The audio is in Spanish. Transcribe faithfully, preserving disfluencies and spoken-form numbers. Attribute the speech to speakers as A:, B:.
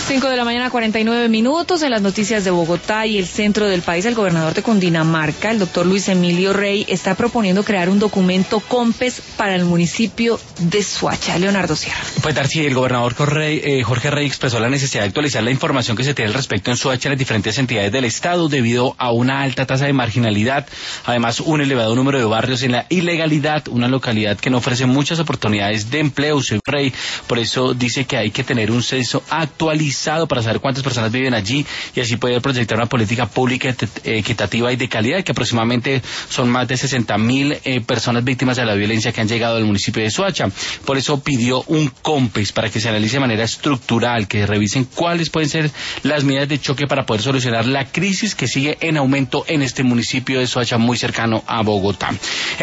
A: Cinco de la mañana, cuarenta y nueve minutos. En las noticias de Bogotá y el centro del país, el gobernador de Cundinamarca, el doctor Luis Emilio Rey, está proponiendo crear un documento COMPES para el municipio de Soacha. Leonardo Sierra.
B: Pues Darcy, el gobernador Jorge, eh, Jorge Rey expresó la necesidad de actualizar la información que se tiene al respecto en Soacha en las diferentes entidades del estado debido a una alta tasa de marginalidad, además un elevado número de barrios en la ilegalidad, una localidad que no ofrece muchas oportunidades de empleo. Rey, por eso dice que hay que tener un censo actualizado para saber cuántas personas viven allí y así poder proyectar una política pública equitativa y de calidad, que aproximadamente son más de sesenta mil eh, personas víctimas de la violencia que han llegado al municipio de Soacha. Por eso pidió un COMPES para que se analice de manera estructural, que revisen cuáles pueden ser las medidas de choque para poder solucionar la crisis que sigue en aumento en este municipio de Soacha muy cercano a Bogotá.